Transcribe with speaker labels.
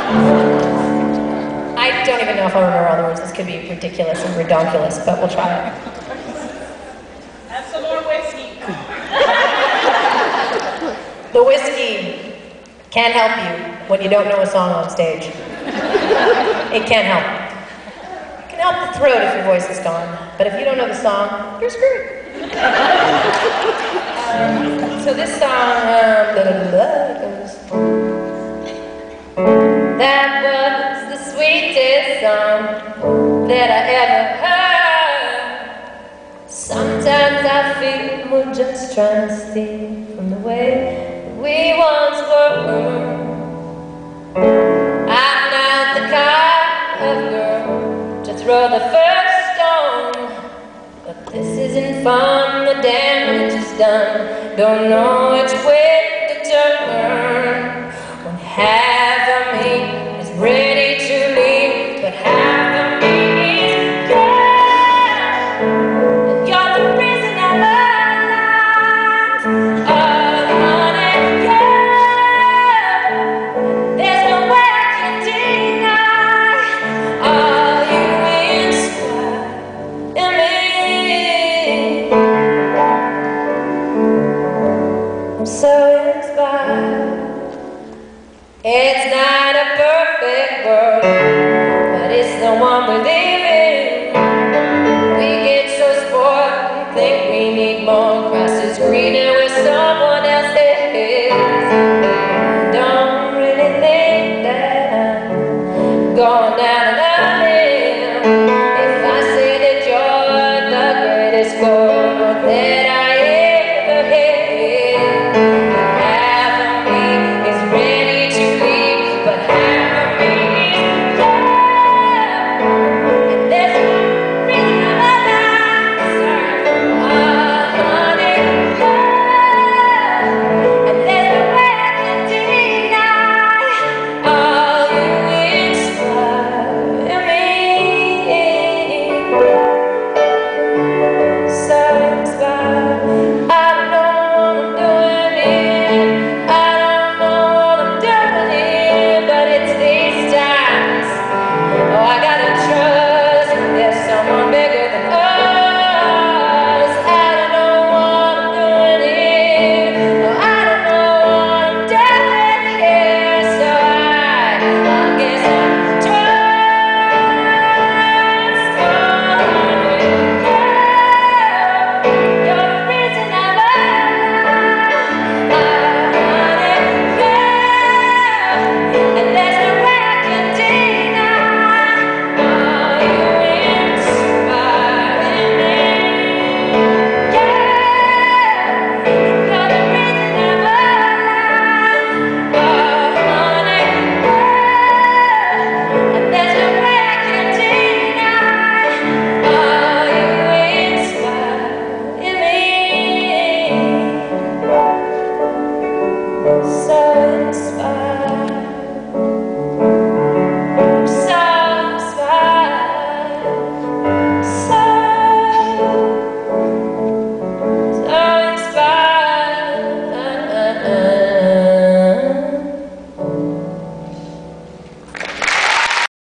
Speaker 1: I don't even know if I'll remember all the words. This could be ridiculous and redonkulous, but we'll try it.
Speaker 2: Have some more whiskey.
Speaker 1: The whiskey can't help you when you don't know a song on stage. It can't help. It can help the throat if your voice is gone, but if you don't know the song, you're screwed. So this song goes. That was the sweetest song that I ever heard. Sometimes I feel we're just trying to steal from the way that we once were. I'm not the kind of girl to throw the first stone, but this isn't fun, the damage is done. Don't know which way to turn. When half of me is ready to leave, but half of me is gone. And you're the reason I'm alive. Oh, honey, yeah. There's no way I can deny all you inspire in me. I'm so inspired. It's not a perfect world, but it's the one within.